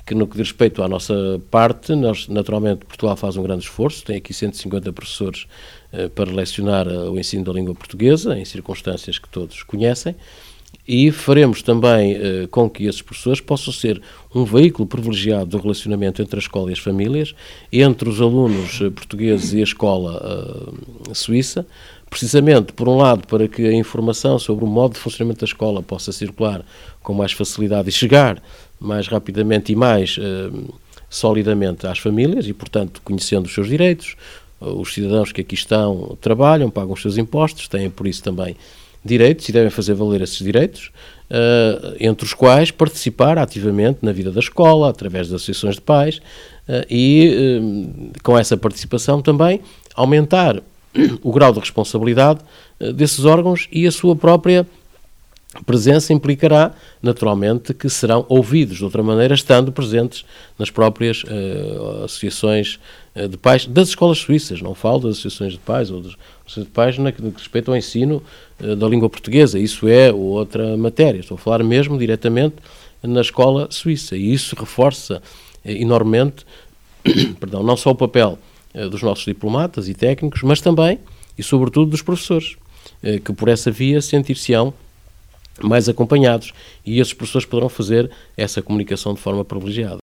que no que diz respeito à nossa parte, nós, naturalmente, Portugal faz um grande esforço, tem aqui 150 professores para lecionar o ensino da língua portuguesa, em circunstâncias que todos conhecem, e faremos também com que esses professores possam ser um veículo privilegiado do relacionamento entre a escola e as famílias, entre os alunos portugueses e a escola suíça, precisamente, por um lado, para que a informação sobre o modo de funcionamento da escola possa circular com mais facilidade e chegar mais rapidamente e mais solidamente às famílias e, portanto, conhecendo os seus direitos. Os cidadãos que aqui estão trabalham, pagam os seus impostos, têm por isso também direitos e devem fazer valer esses direitos, entre os quais participar ativamente na vida da escola, através das associações de pais, e com essa participação também aumentar o grau de responsabilidade desses órgãos, e a sua própria presença implicará, naturalmente, que serão ouvidos de outra maneira, estando presentes nas próprias associações de pais das escolas suíças. Não falo das associações de pais ou das associações de pais no que diz respeito ao ensino da língua portuguesa. Isso é outra matéria. Estou a falar mesmo diretamente na escola suíça. E isso reforça enormemente, perdão, não só o papel dos nossos diplomatas e técnicos, mas também e sobretudo dos professores, que por essa via sentir-se-ão mais acompanhados, e esses professores poderão fazer essa comunicação de forma privilegiada.